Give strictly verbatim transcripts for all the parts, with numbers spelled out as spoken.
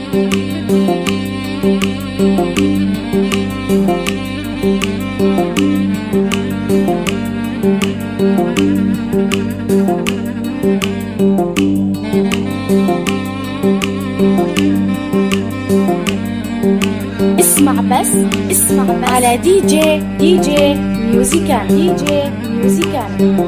اسمع بس اسمع بس على دي جي دي جي ميوزيكال دي جي ميوزيكال.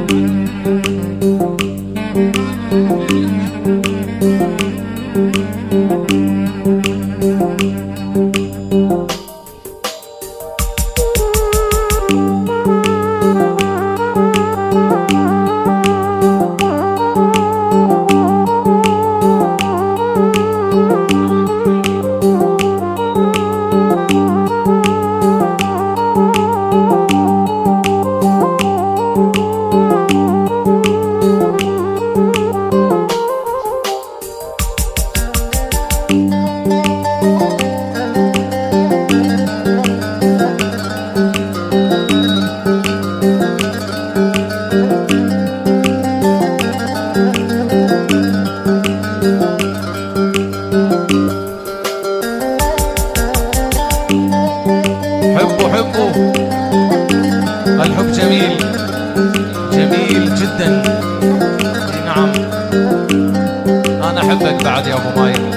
حبوا حبوا، الحب جميل جميل جدا. نعم أنا أحبك بعد يا أبو مايك.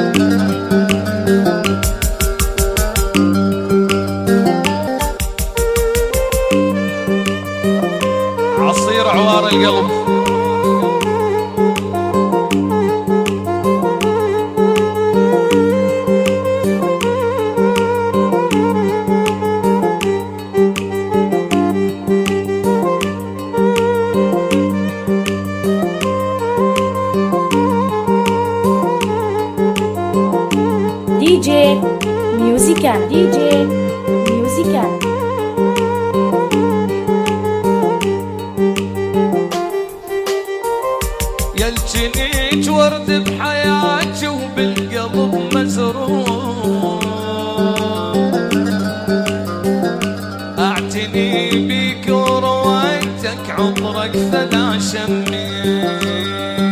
عصير عوار القلب. دي جي ميوزيكال دي جي ميوزيكال. يلجنيك ورد بحياتي وبالقلب مزروع، اعتني بيك وروايتك عمرك فلا شمي،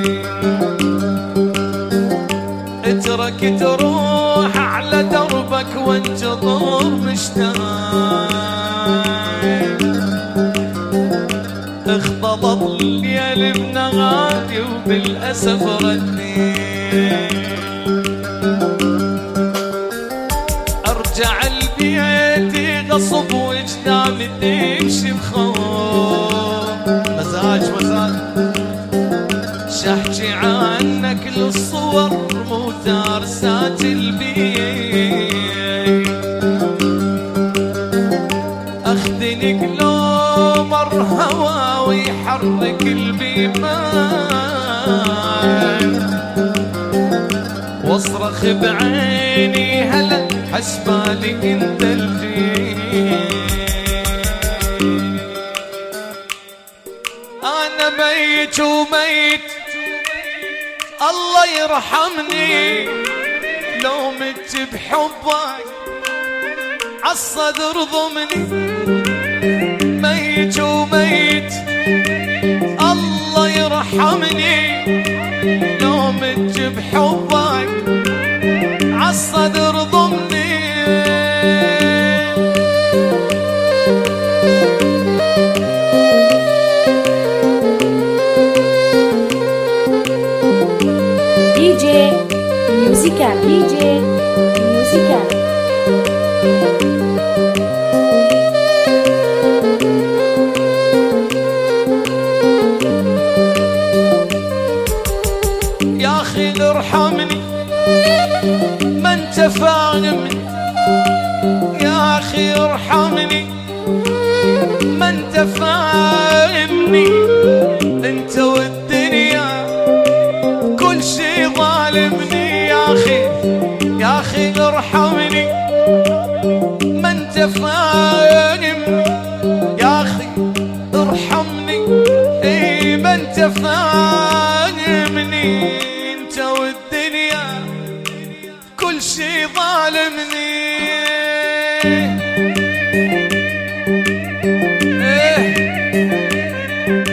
اترك تروح على دربك وانتظر مشتاق، اختلط الليل بنغادي وبالأسف ردي، ارجع لبيتي غصب وجداني تمشي بخوف، مزاج مزاج شحكي عنك للصور مو تارسات البيت، اخذنك لو مر هوا ويحرك البيبان، واصرخ بعيني هلا حسبالي انت الجيل، انا ميت وميت الله يرحمني لو مت بحبك عالصدر ضمني، ميت وميت الله يرحمني لو مت بحبك عالصدر ضمني. دي جي ميوزيكال دي جي ميوزيكال. يا أخي ارحمني ما انت فاهمني، يا أخي ارحمني ما انت فاهمني، انت والدنيا كل شي ظالمني، يا أخي يا أخي ارحمني ما انت فاهمني، يا أخي ارحمني اي ما انت فاهمني، انت والدنيا كل شي ظالمني. ايه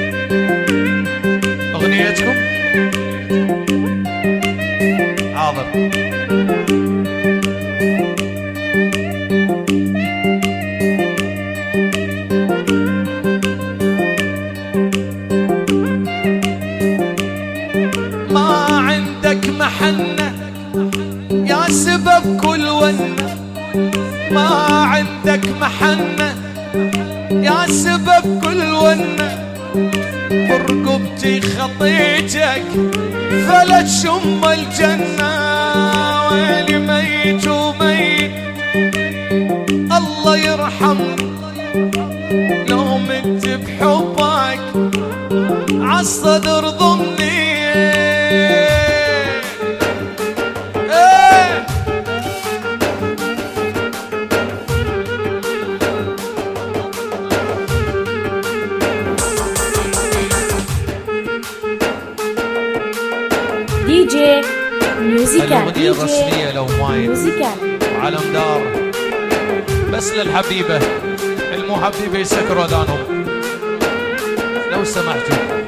اغنيتكم حاضر. ما عندك محنة يا سبب كل ونة، ما عندك محنة يا سبب كل ونة، برقبتي خطيتك فلت شم الجنة، ويلي ميت وميت الله يرحمني لو مت بحبك عالصدر ضمني. دي جي ميوزيكال، الأغنية الرسمية لو ماين ميوزيكال وعلم دار بس للحبيبة، المو حبيبة يسكروا اذانهم لو سمحتوا.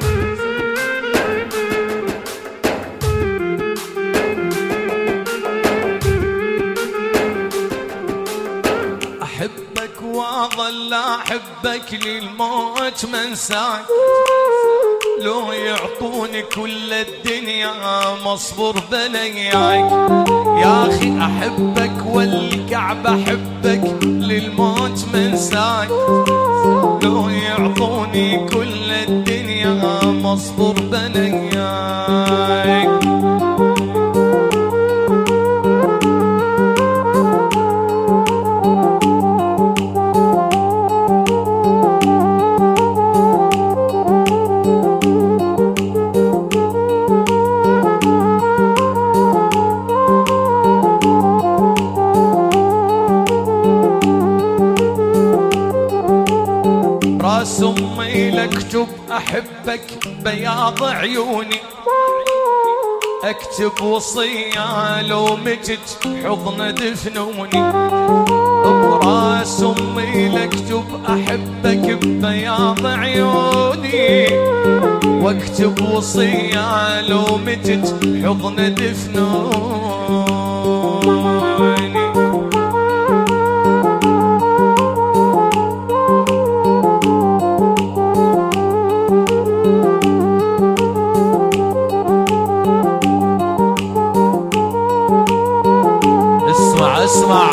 احبك واظل احبك للموت منساك، لو يعطوني كل الدنيا مصبر بلياك، يا اخي احبك والكعبة احبك للموت منساك، لو يعطوني كل الدنيا مصبر بلياك. راس امي لاكتب احبك بياض عيوني، اكتب وصية لو متت حضن دفنوني، براس امي لاكتب احبك بياض عيوني، واكتب وصية لو متت حضن دفنوني. اسمع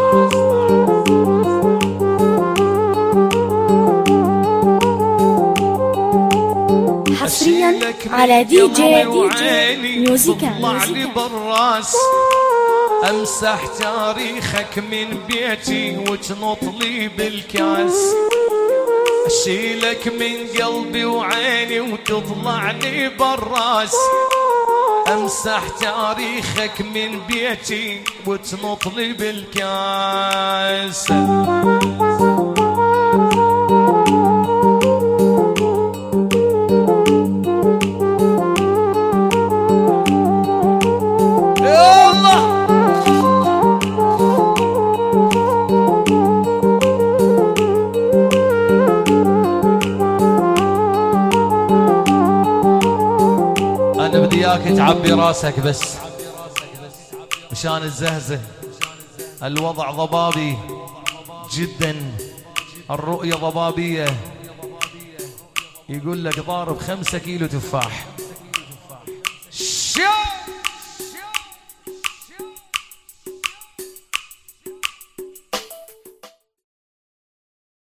حصريا على دي جي دي جي ميوزيكال، طلع لي بالراس امسح تاريخك من بيتي وتنط لي بالكاس، اشيلك من قلبي وعيني وتطلع لي بالراس، امسح تاريخك من بيتي وتنط لي بالكاس. أنا بدي إياك تعبي راسك بس مشان الزهزة، الوضع ضبابي جدا، الرؤية ضبابية، يقول لك ضارب خمسة كيلو تفاح